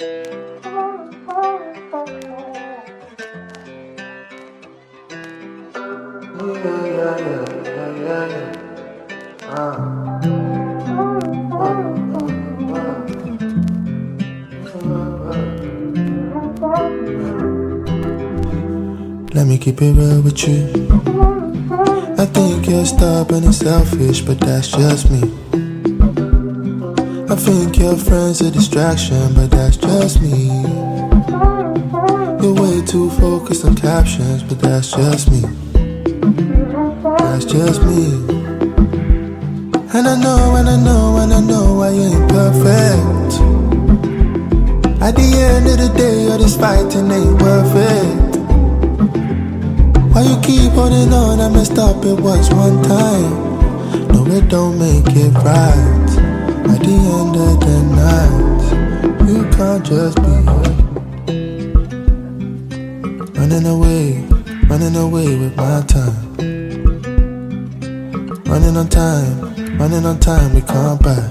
Let me keep it real with you. I think you're stubborn and selfish, but that's just me. I think your friend's a distraction, but that's just me. You're way too focused on captions, but that's just me. That's just me. And I know I ain't perfect. At the end of the day, all this fighting ain't worth it. Why you keep holding on? I messed up, it was one time. No, it don't make it right. At the end of the night, you can't just be running away with my time. Running on time, we can't buy.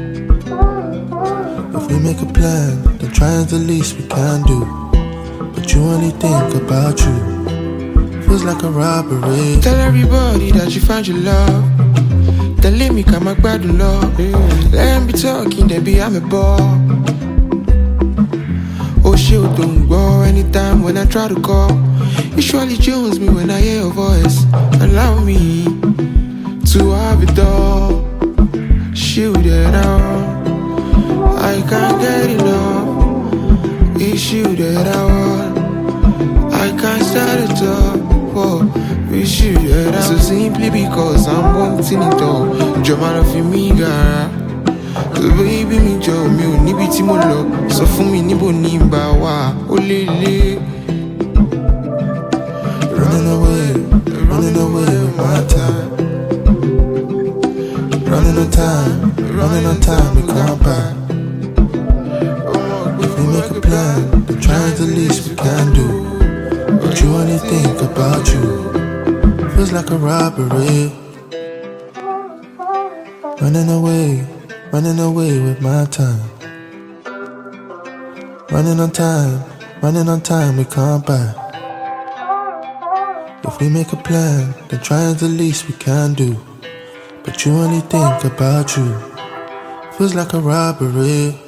If we make a plan, then try is the least we can do. But you only think about you. Feels like a robbery. Tell everybody that you found your love. Then let me come back by the love. Let them be talking, then be I'm a ball. Oh shit, don't go anytime when I try to call. You surely jones me when I hear your voice. Allow me to have it all. Shoot it out. I can't get enough. It's you that I want. I can't start it up. Oh, we shoot it out. So simply because I'm wanting it all. Jọ̀ọ́ fi mí gara. Baby mi jọ̀ọ́ mi ò níbi tí mo lọ. Sọ fún mi níbo ni n bá wà. Ó lè lè. Running away with my time. Running on time, we can't buy. If we make a plan, then try is the least we can do. But you only think about you. Feels like a robbery. Running away with my time. Running on time, we can't buy. If we make a plan, then try is the least we can do. But you only think about you. Feels like a robbery.